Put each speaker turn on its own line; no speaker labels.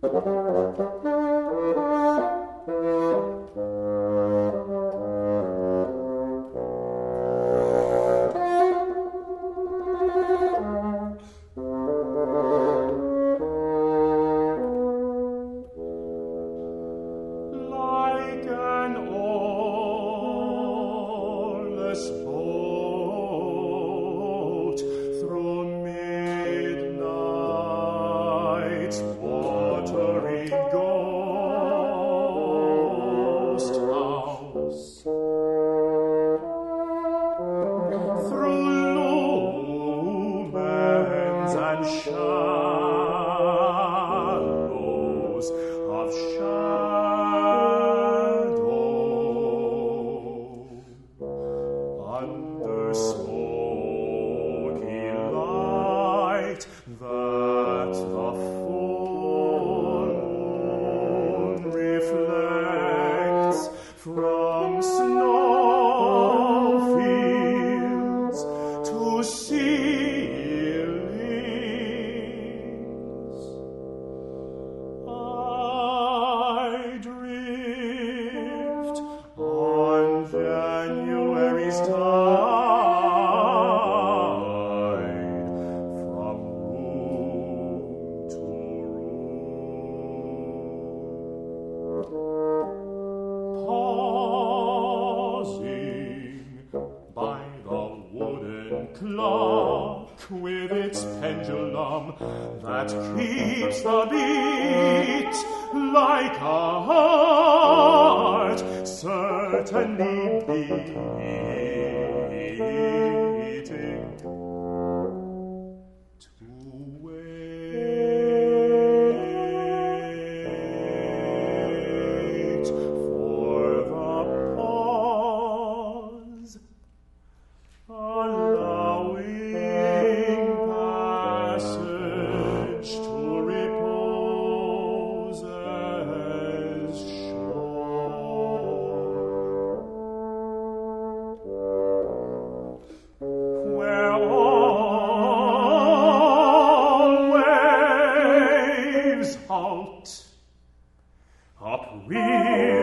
Like an oarless boat through midnight's watery ghost house, through lumens and shadows of under smoky light that the full moon reflects from snowfields to ceilings. I drift on January's tide from room to room, pausing by the wooden clock with its pendulum that keeps the beat like a heart certainly beating, to wait for the pause, allowing passage to repose as shore, where all waves halt, up